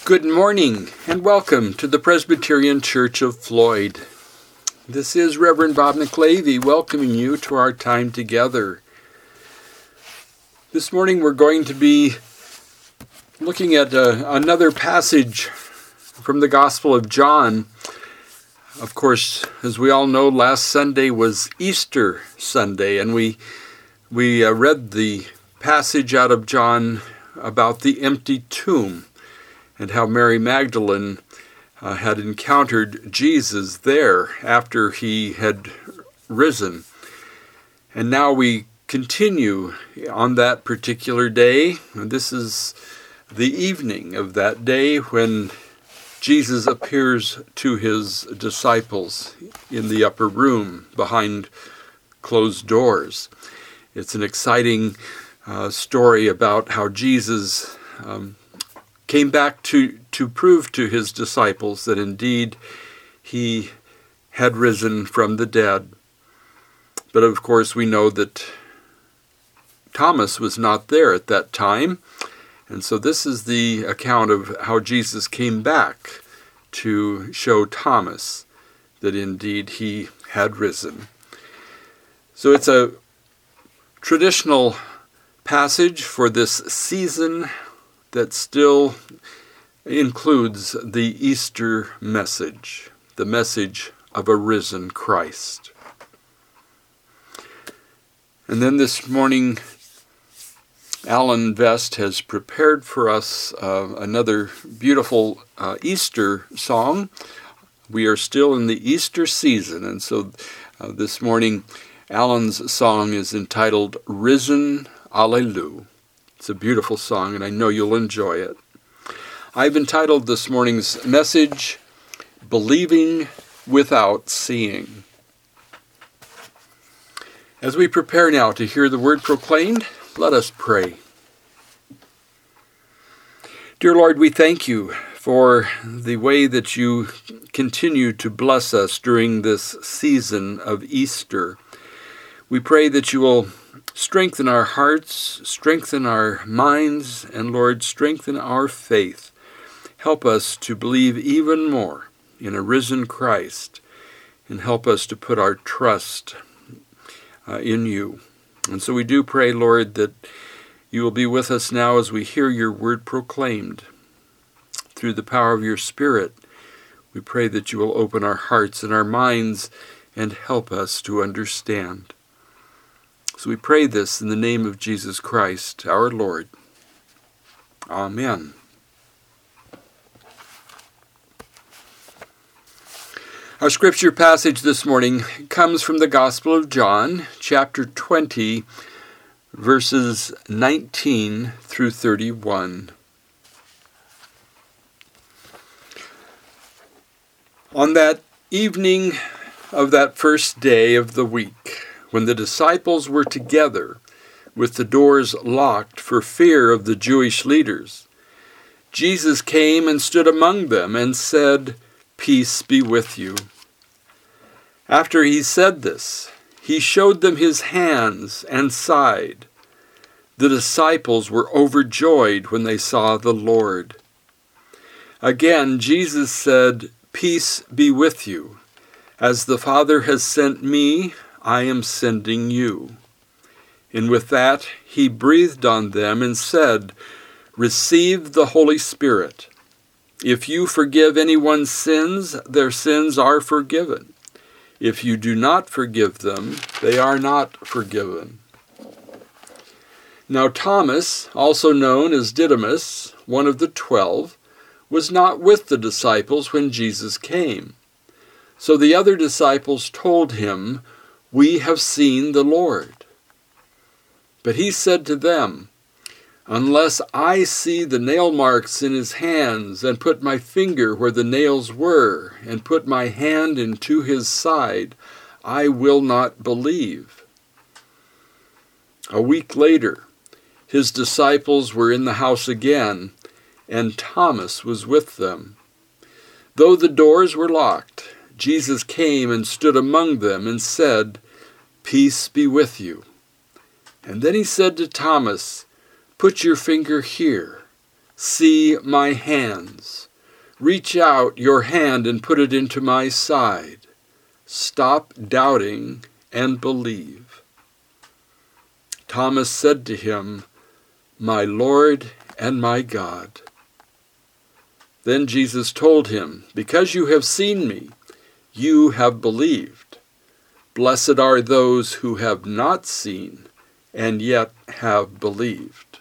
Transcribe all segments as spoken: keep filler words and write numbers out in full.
Good morning and welcome to the Presbyterian Church of Floyd. This is Reverend Bob McLavy welcoming you to our time together. This morning we're going to be looking at uh, another passage from the Gospel of John. Of course, as we all know, last Sunday was Easter Sunday, and we we uh, read the passage out of John about the empty tomb, and how Mary Magdalene uh, had encountered Jesus there after he had risen. And now we continue on that particular day. And this is the evening of that day when Jesus appears to his disciples in the upper room behind closed doors. It's an exciting uh, story about how Jesus um, came back to, to prove to his disciples that indeed he had risen from the dead. But of course we know that Thomas was not there at that time. And so this is the account of how Jesus came back to show Thomas that indeed he had risen. So it's a traditional passage for this season that still includes the Easter message, the message of a risen Christ. And then this morning, Alan Vest has prepared for us uh, another beautiful uh, Easter song. We are still in the Easter season, and so uh, this morning, Alan's song is entitled Risen Alleluia. It's a beautiful song, and I know you'll enjoy it. I've entitled this morning's message, Believing Without Seeing. As we prepare now to hear the word proclaimed, let us pray. Dear Lord, we thank you for the way that you continue to bless us during this season of Easter. We pray that you will strengthen our hearts, strengthen our minds, and Lord, strengthen our faith. Help us to believe even more in a risen Christ, and help us to put our trust uh, in you. And so we do pray, Lord, that you will be with us now as we hear your word proclaimed. Through the power of your Spirit, we pray that you will open our hearts and our minds and help us to understand. So we pray this in the name of Jesus Christ, our Lord. Amen. Our scripture passage this morning comes from the Gospel of John, chapter twenty, verses nineteen through thirty-one. On that evening of that first day of the week, when the disciples were together with the doors locked for fear of the Jewish leaders, Jesus came and stood among them and said, "Peace be with you." After he said this, he showed them his hands and side. The disciples were overjoyed when they saw the Lord. Again, Jesus said, "Peace be with you. As the Father has sent me, I am sending you." And with that, he breathed on them and said, "Receive the Holy Spirit. If you forgive anyone's sins, their sins are forgiven. If you do not forgive them, they are not forgiven." Now Thomas, also known as Didymus, one of the twelve, was not with the disciples when Jesus came. So the other disciples told him, "We have seen the Lord." But he said to them, "Unless I see the nail marks in his hands, and put my finger where the nails were, and put my hand into his side, I will not believe." A week later, his disciples were in the house again, and Thomas was with them. Though the doors were locked, Jesus came and stood among them and said, "Peace be with you." And then he said to Thomas, "Put your finger here. See my hands. Reach out your hand and put it into my side. Stop doubting and believe." Thomas said to him, "My Lord and my God." Then Jesus told him, "Because you have seen me, you have believed. Blessed are those who have not seen and yet have believed."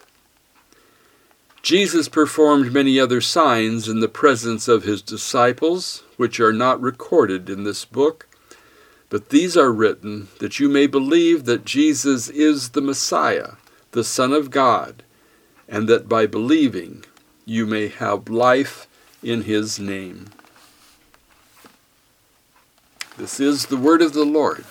Jesus performed many other signs in the presence of his disciples, which are not recorded in this book, but these are written that you may believe that Jesus is the Messiah, the Son of God, and that by believing you may have life in his name. This is the word of the Lord.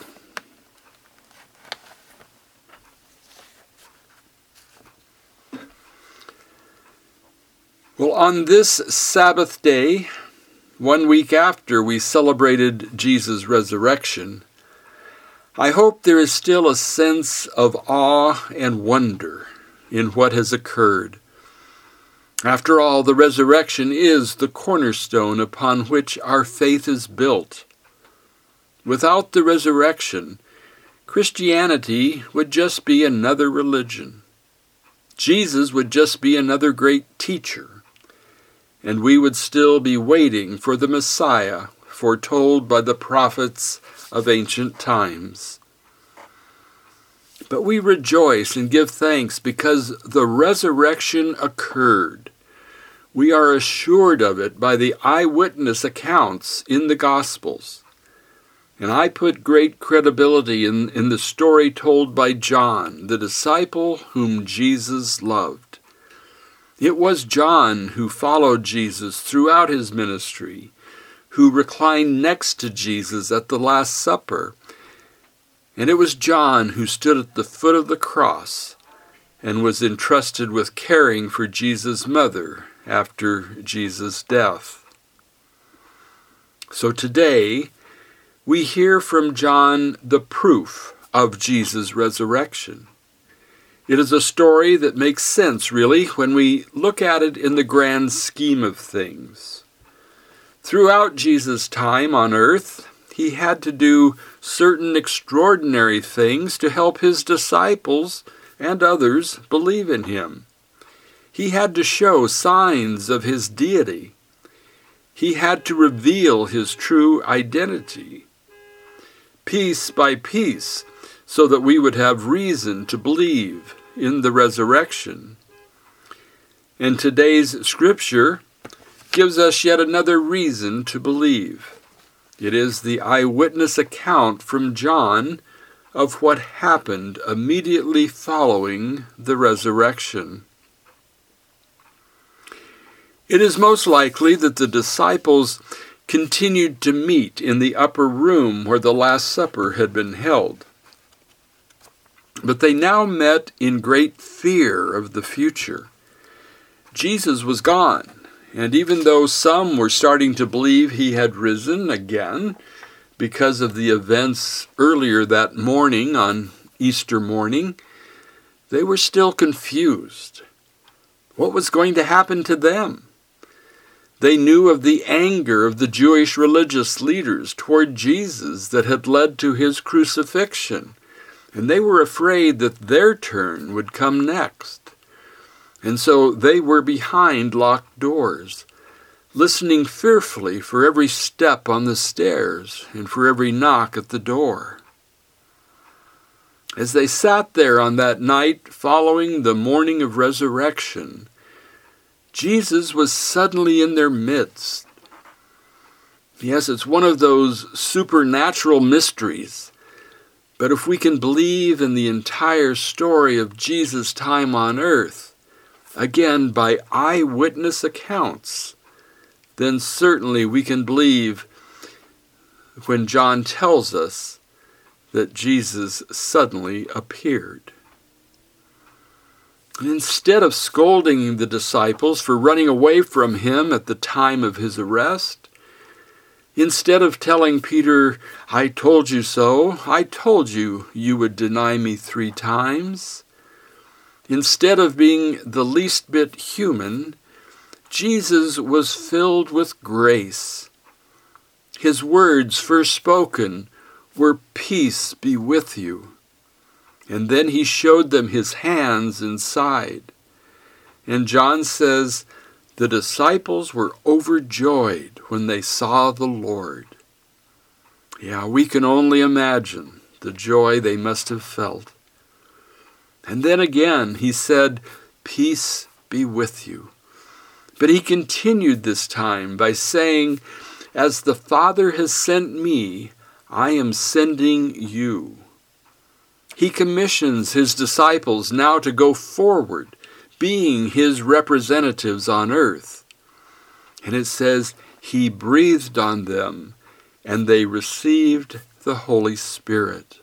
Well, on this Sabbath day, one week after we celebrated Jesus' resurrection, I hope there is still a sense of awe and wonder in what has occurred. After all, the resurrection is the cornerstone upon which our faith is built. Without the resurrection, Christianity would just be another religion. Jesus would just be another great teacher, and we would still be waiting for the Messiah foretold by the prophets of ancient times. But we rejoice and give thanks because the resurrection occurred. We are assured of it by the eyewitness accounts in the Gospels. And I put great credibility in, in the story told by John, the disciple whom Jesus loved. It was John who followed Jesus throughout his ministry, who reclined next to Jesus at the Last Supper. And it was John who stood at the foot of the cross and was entrusted with caring for Jesus' mother after Jesus' death. So today, we hear from John the proof of Jesus' resurrection. It is a story that makes sense, really, when we look at it in the grand scheme of things. Throughout Jesus' time on earth, he had to do certain extraordinary things to help his disciples and others believe in him. He had to show signs of his deity. He had to reveal his true identity, piece by piece, so that we would have reason to believe in the resurrection. And today's scripture gives us yet another reason to believe. It is the eyewitness account from John of what happened immediately following the resurrection. It is most likely that the disciples continued to meet in the upper room where the Last Supper had been held. But they now met in great fear of the future. Jesus was gone, and even though some were starting to believe he had risen again because of the events earlier that morning on Easter morning, they were still confused. What was going to happen to them? They knew of the anger of the Jewish religious leaders toward Jesus that had led to his crucifixion, and they were afraid that their turn would come next. And so they were behind locked doors, listening fearfully for every step on the stairs and for every knock at the door. As they sat there on that night following the morning of resurrection, Jesus was suddenly in their midst. Yes, it's one of those supernatural mysteries. But if we can believe in the entire story of Jesus' time on earth, again by eyewitness accounts, then certainly we can believe when John tells us that Jesus suddenly appeared. And instead of scolding the disciples for running away from him at the time of his arrest, instead of telling Peter, "I told you so, I told you you would deny me three times," instead of being the least bit human, Jesus was filled with grace. His words first spoken were, "Peace be with you." And then he showed them his hands and side. And John says, the disciples were overjoyed when they saw the Lord. Yeah, we can only imagine the joy they must have felt. And then again he said, "Peace be with you." But he continued this time by saying, "As the Father has sent me, I am sending you." He commissions his disciples now to go forward, being his representatives on earth. And it says, he breathed on them, and they received the Holy Spirit.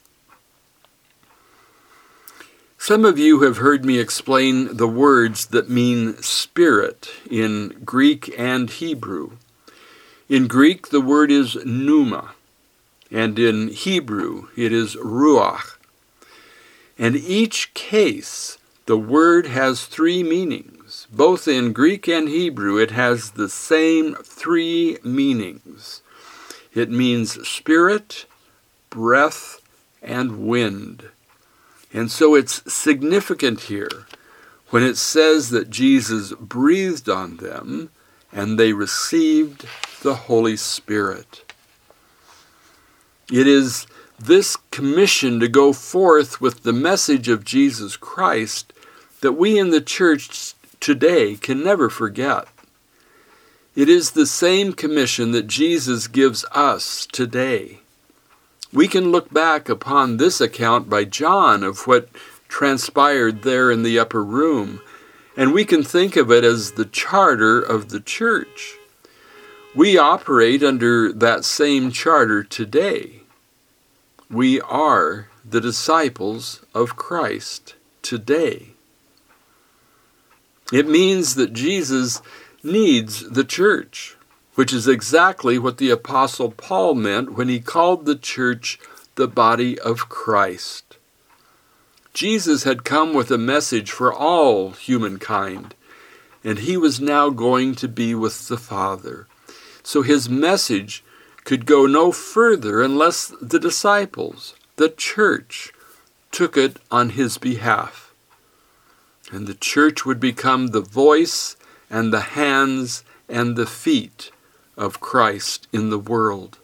Some of you have heard me explain the words that mean spirit in Greek and Hebrew. In Greek, the word is pneuma, and in Hebrew, it is ruach. And each case, the word has three meanings. Both in Greek and Hebrew, it has the same three meanings. It means spirit, breath, and wind. And so it's significant here when it says that Jesus breathed on them and they received the Holy Spirit. It is this commission to go forth with the message of Jesus Christ that we in the church today can never forget. It is the same commission that Jesus gives us today. We can look back upon this account by John of what transpired there in the upper room, and we can think of it as the charter of the church. We operate under that same charter today. We are the disciples of Christ today. It means that Jesus needs the church, which is exactly what the Apostle Paul meant when he called the church the body of Christ. Jesus had come with a message for all humankind, and he was now going to be with the Father. So his message could go no further unless the disciples, the church, took it on his behalf. And the church would become the voice and the hands and the feet of Christ in the world.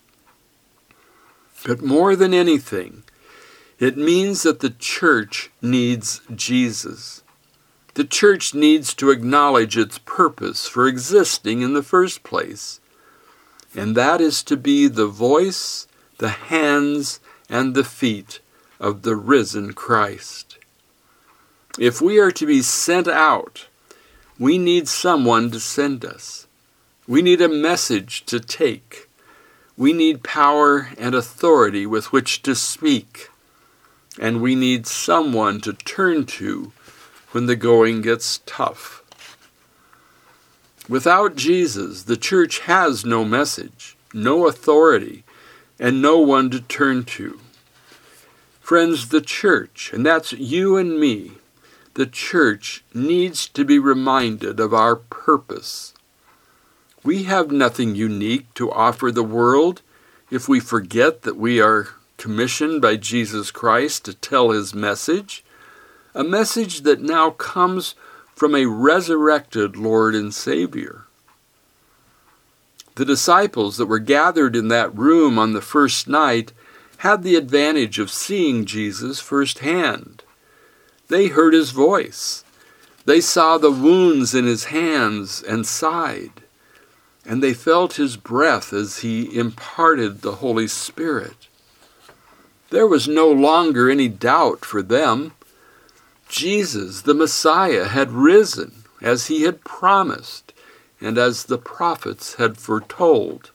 But more than anything, it means that the church needs Jesus. The church needs to acknowledge its purpose for existing in the first place, and that is to be the voice, the hands, and the feet of the risen Christ. If we are to be sent out, we need someone to send us. We need a message to take. We need power and authority with which to speak. And we need someone to turn to when the going gets tough. Without Jesus, the church has no message, no authority, and no one to turn to. Friends, the church, and that's you and me, the church needs to be reminded of our purpose. We have nothing unique to offer the world if we forget that we are commissioned by Jesus Christ to tell his message, a message that now comes from a resurrected Lord and Savior. The disciples that were gathered in that room on the first night had the advantage of seeing Jesus firsthand. They heard his voice. They saw the wounds in his hands and side. And they felt his breath as he imparted the Holy Spirit. There was no longer any doubt for them. Jesus, the Messiah, had risen as he had promised and as the prophets had foretold.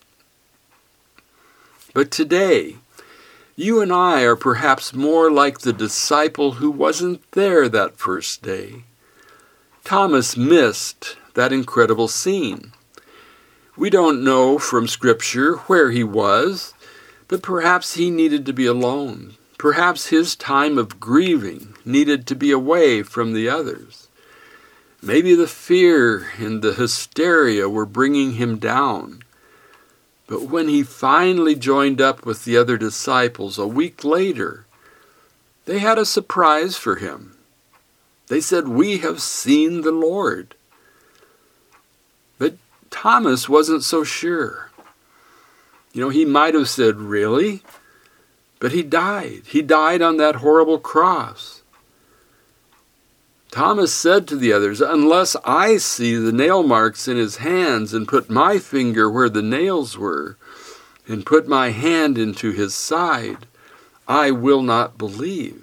But today, you and I are perhaps more like the disciple who wasn't there that first day. Thomas missed that incredible scene. We don't know from Scripture where he was, but perhaps he needed to be alone. Perhaps his time of grieving needed to be away from the others. Maybe the fear and the hysteria were bringing him down. But when he finally joined up with the other disciples a week later, they had a surprise for him. They said, "We have seen the Lord." But Thomas wasn't so sure. You know, he might have said, "Really?" But he died. He died on that horrible cross. Thomas said to the others, "Unless I see the nail marks in his hands and put my finger where the nails were and put my hand into his side, I will not believe."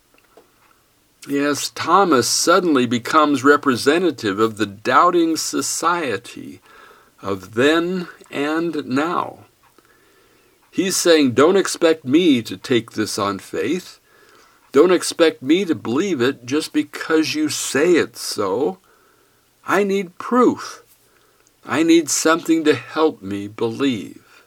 Yes, Thomas suddenly becomes representative of the doubting society of then and now. He's saying, don't expect me to take this on faith. Don't expect me to believe it just because you say it's so. I need proof. I need something to help me believe.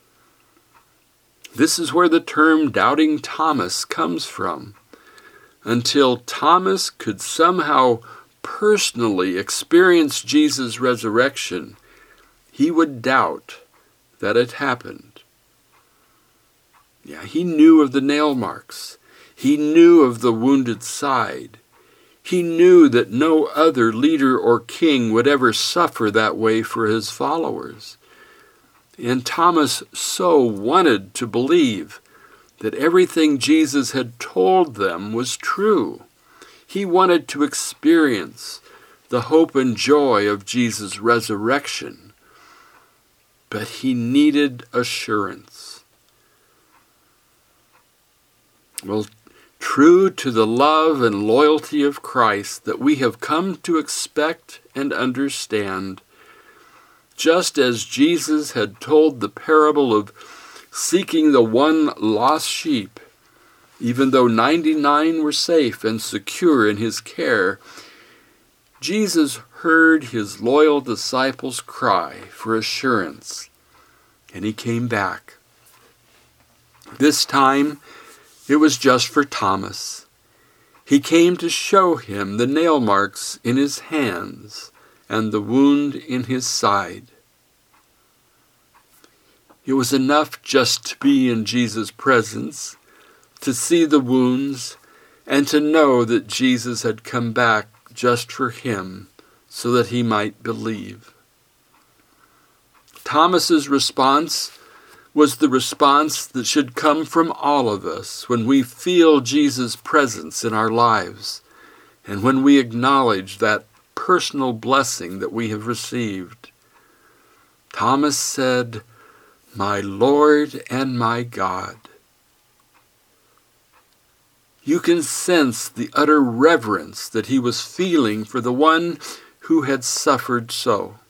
This is where the term doubting Thomas comes from. Until Thomas could somehow personally experience Jesus' resurrection, he would doubt that it happened. Yeah, he knew of the nail marks. He knew of the wounded side. He knew that no other leader or king would ever suffer that way for his followers. And Thomas so wanted to believe that everything Jesus had told them was true. He wanted to experience the hope and joy of Jesus' resurrection. But he needed assurance. Well, true to the love and loyalty of Christ that we have come to expect and understand, just as Jesus had told the parable of seeking the one lost sheep, even though ninety-nine were safe and secure in his care, Jesus heard his loyal disciples' cry for assurance, and he came back. This time, it was just for Thomas. He came to show him the nail marks in his hands and the wound in his side. It was enough just to be in Jesus' presence, to see the wounds, and to know that Jesus had come back just for him so that he might believe. Thomas's response was the response that should come from all of us when we feel Jesus' presence in our lives and when we acknowledge that personal blessing that we have received. Thomas said, "My Lord and my God." You can sense the utter reverence that he was feeling for the one who had suffered so.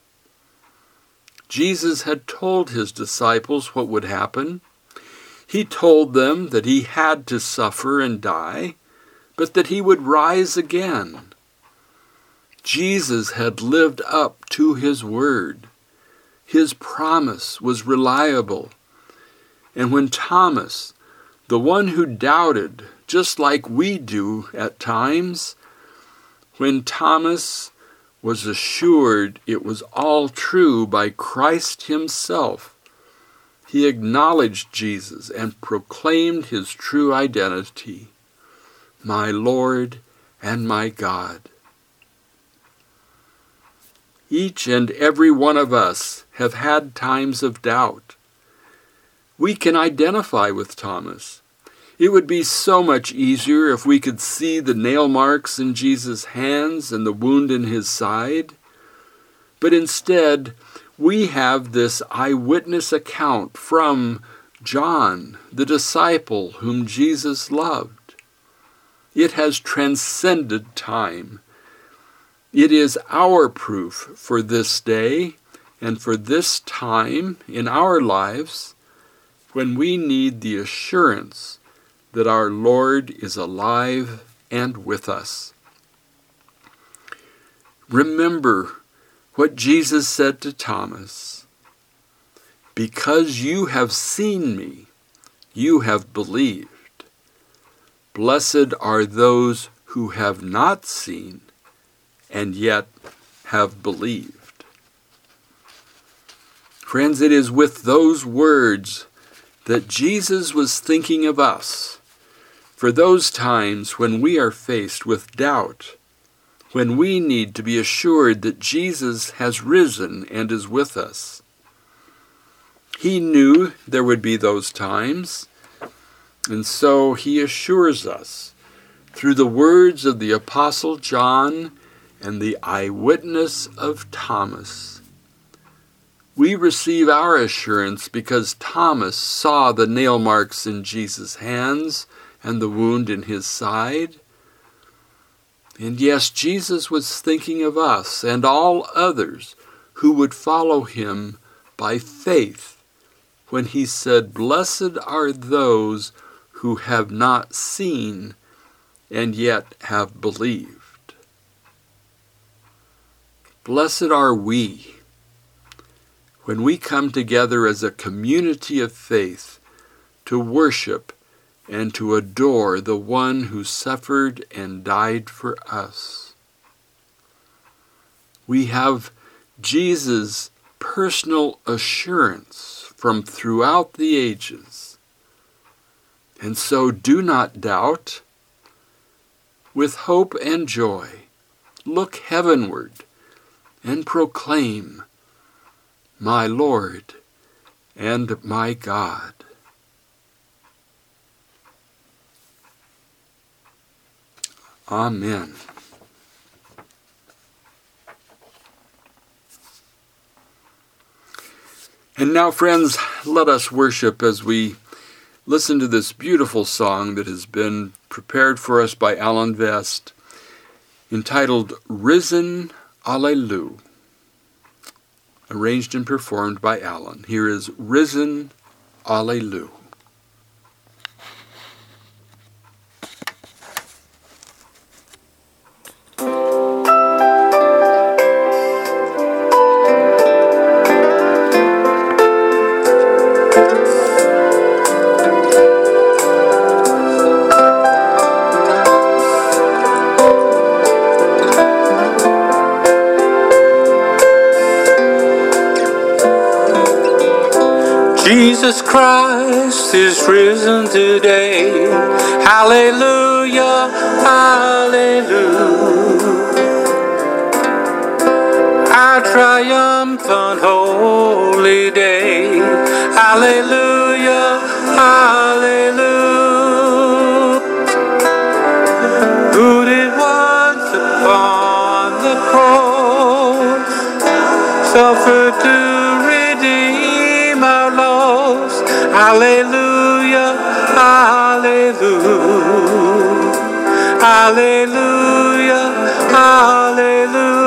Jesus had told his disciples what would happen. He told them that he had to suffer and die, but that he would rise again. Jesus had lived up to his word. His promise was reliable. And when Thomas, the one who doubted, just like we do at times, when Thomas was assured it was all true by Christ himself, he acknowledged Jesus and proclaimed his true identity, "My Lord and my God." Each and every one of us have had times of doubt. We can identify with Thomas. It would be so much easier if we could see the nail marks in Jesus' hands and the wound in his side. But instead, we have this eyewitness account from John, the disciple whom Jesus loved. It has transcended time. It is our proof for this day and for this time in our lives when we need the assurance that our Lord is alive and with us. Remember what Jesus said to Thomas, "Because you have seen me, you have believed. Blessed are those who have not seen and yet have believed. Friends, it is with those words that Jesus was thinking of us for those times when we are faced with doubt, when we need to be assured that Jesus has risen and is with us. He knew there would be those times, and so he assures us through the words of the Apostle John and the eyewitness of Thomas. We receive our assurance because Thomas saw the nail marks in Jesus' hands and the wound in his side. And yes, Jesus was thinking of us and all others who would follow him by faith when he said, "Blessed are those who have not seen and yet have believed." Blessed are we when we come together as a community of faith to worship and to adore the one who suffered and died for us. We have Jesus' personal assurance from throughout the ages. And so do not doubt. With hope and joy, look heavenward and proclaim, "My Lord and my God." Amen. And now, friends, let us worship as we listen to this beautiful song that has been prepared for us by Alan Vest, entitled "Risen Alleluia," arranged and performed by Alan. Here is "Risen Alleluia." Jesus Christ is risen today. Hallelujah, hallelujah. Our triumphant holy day. Hallelujah, hallelujah. Who did once upon the cross suffer to redeem our loss. Hallelujah, hallelujah, hallelujah, hallelujah.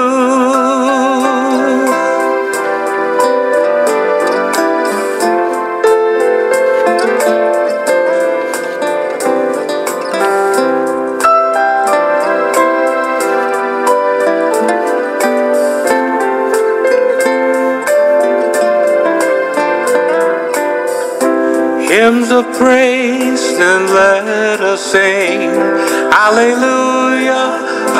Hymns of praise, then let us sing. Hallelujah,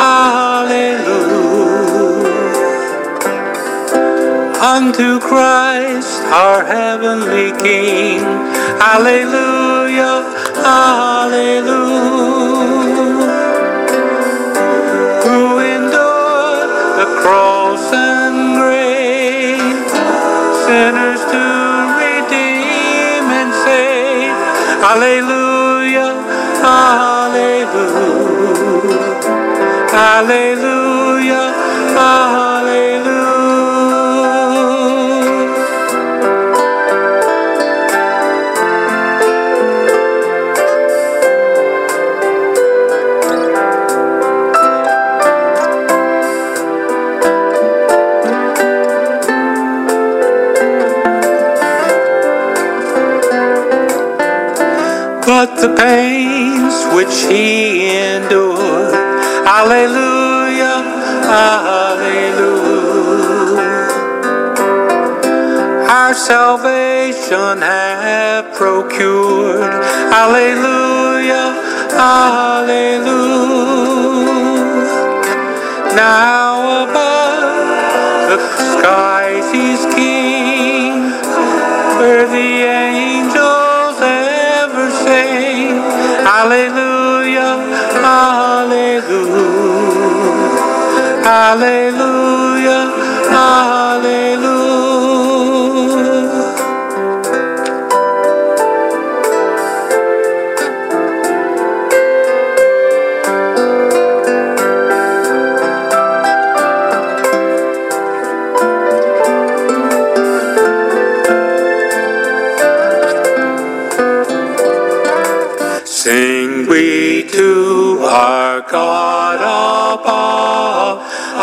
hallelujah. Unto Christ, our heavenly King. Hallelujah, hallelujah. Who endured the cross and grave, sinners to hallelujah, hallelujah, hallelujah, hallelujah. But the pains which he endured, hallelujah, hallelujah, our salvation hath procured, hallelujah, hallelujah. Now the skies he's king, where the angels ever sing. Hallelujah, hallelujah, hallelujah, hallelujah. Sing we to our God above,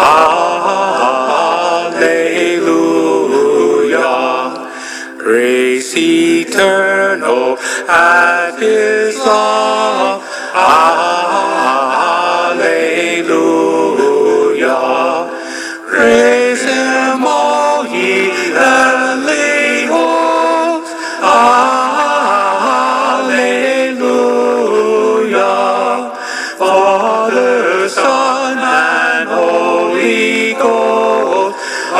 hallelujah. Grace eternal at his love, hallelujah. Praise him, all ye heavenly hosts, hallelujah. Father, Son, and Holy Ghost,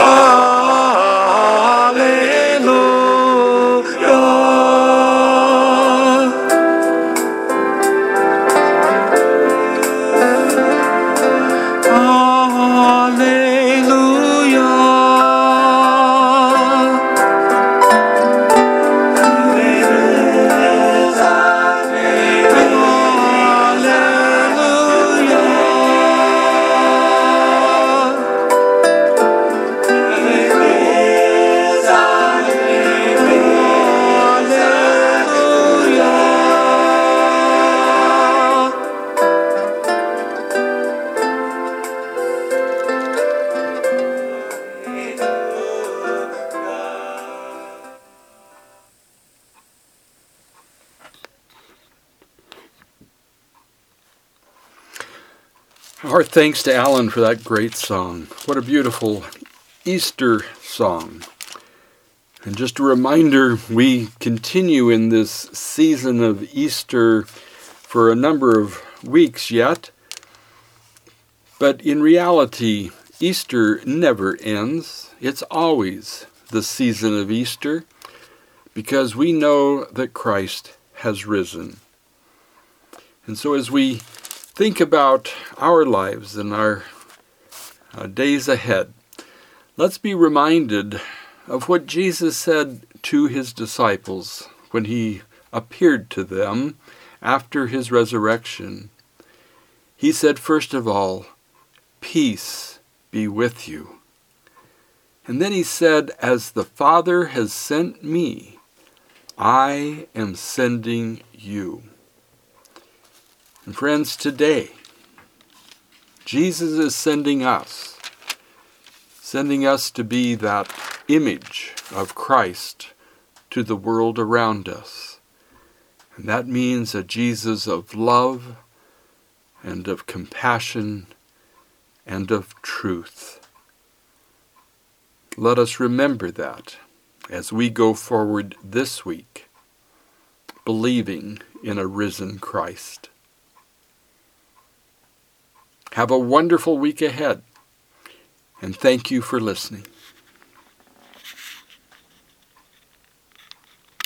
Our thanks to Alan for that great song. What a beautiful Easter song. And just a reminder, we continue in this season of Easter for a number of weeks yet. But in reality, Easter never ends. It's always the season of Easter because we know that Christ has risen. And so as we think about our lives and our uh, days ahead, let's be reminded of what Jesus said to his disciples when he appeared to them after his resurrection. He said, first of all, peace be with you. And then he said, as the Father has sent me, I am sending you. And friends, today, Jesus is sending us, sending us to be that image of Christ to the world around us. And that means a Jesus of love and of compassion and of truth. Let us remember that as we go forward this week, believing in a risen Christ. Have a wonderful week ahead, and thank you for listening.